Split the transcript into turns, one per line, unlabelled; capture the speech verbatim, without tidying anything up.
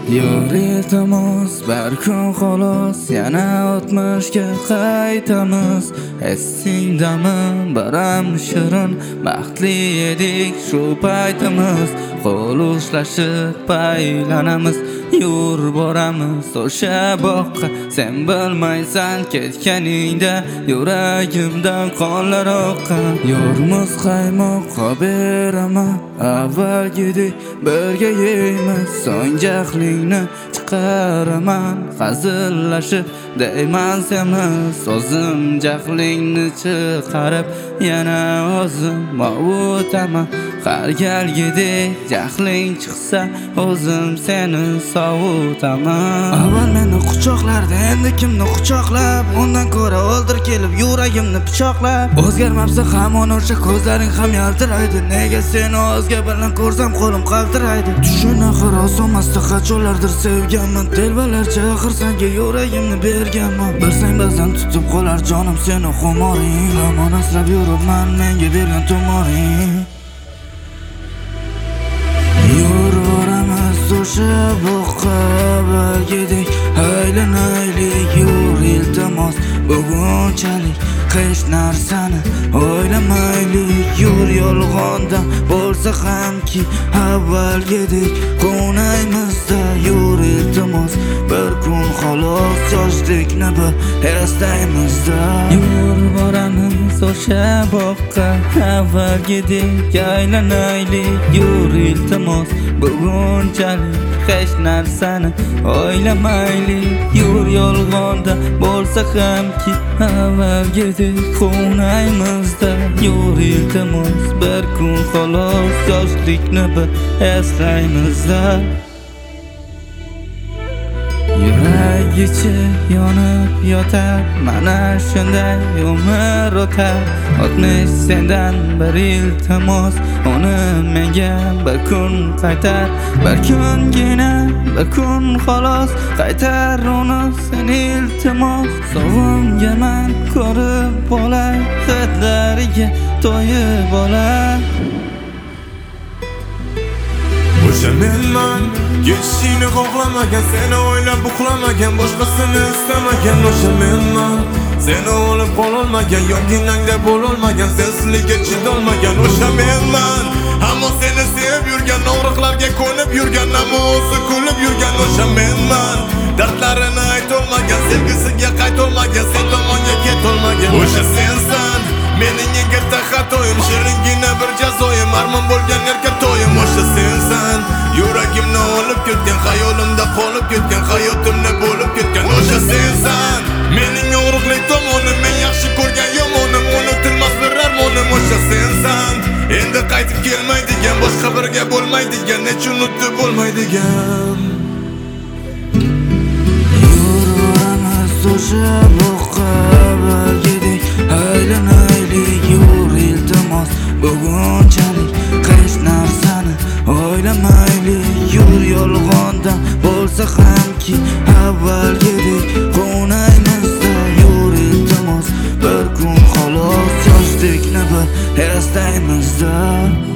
Yur iltimos bir kun xolos, yana o'tmishga qaytamiz. Esingdami biram shirin, baxtli edik shu paytimiz. Qo'l ushlashib aylanamiz, yur boramiz o'sha boqqa. Sen bilmaysan ketganingda yuragimdan qonlar oqqan. Yurmiz qaymoqqa beraman, avvalgidek birga yeymiz. So'ng jahlingni chiqaraman, hazillashib deyman semiz. O'zim jahlingni chiqarib yana o'zim ovutaman. Har galgidek jahling chiqsa o'zim seni sovutaman. Avval meni quchoqlarda, endi kimni quchoqlab, undan ko'ra o'ldir kelib yuragimni pichoqlab. O'zgarmabsa hamon o'sha ko'zlaring ham yaltiraydi. Nega seni o'zga bilan ko'rsam qo'lim qaltiraydi. Tushun axir osonmasda qachonlardir sevganman. Telbalarcha axir senga yuragimni berganman. Bilsang ba'zan tutib qolar jonim seni xumoring. Hamon asrab yuribman menga bergan tumoring. O'sha boqqa avvalgidek aylanaylik. Yur iltimos bugunchalik hech narsani o'ylamaylik. Yur yolg'ondan bo'lsa hamki avvalgidek qo'naymizda. Yur iltimos bir kun xolos yoshlikni bir eslaymizda. Yur boramiz o'sha boqqa avvalgidek aylanaylik. Yur iltimos bugunchalik hech narsani o'ylamaylik. Yur yolg'onda bo'lsa hamki avvalgidek qo'naymizda. Yur iltimos bir kun xolos yoshlikni bir eslaymizda. Yurak ichi yonib yotar, mana shunday umr o'tar. O'tmish sendan bir iltimos, uni menga bir kun qaytar. Bir kungina, bir kun xolos, qaytar uni sen iltimos. Sovungaman ko'rib bo'lay, hidlariga to'yib olay.
O'sha menman, ketishingni xohlamagan, seni o'ylab uxlamagan, boshqasini istamagan. O'sha menman, seni olib qololmagan, yonginangda bo'lolmagan, sensizlikka chidolmagan. O'sha menman, ammo seni sevib yurgan, og'riqlarga ko'nib yurgan, ammo o'zi kulib yurgan. O'sha menman, dardlarini aytolmagan, sevgisiga qaytolmagan, sen tomonga ketolmagan. O'sha sensan, mening eng katta xatoyim, shiringina bir jazoyim, armon bo'lgan erkatoyim. O'sha sensan, yuragimni olib ketgan, xayolimda qolib ketgan, hayotimni bo'lib ketgan. O'sha sensan, mening og'riqli tomonim, men yaxshi ko'rgan yomonim, unutilmas bir armonim. O'sha sensan, endi qaytib kelmaydigan, boshqa birga bo'lmaydigan, hech unutib bo'lmaydigan.
Yuramiz o'sha boqqa avvalgidek aylanaylik. Yur iltimos bugunchalik hech narsani o'ylamaylik. Yur yolg'ondan bo'lsa hamki avvalgidek qo'naymizda. Yur iltimos bir kun xolos yoshlikni bir eslaymizda.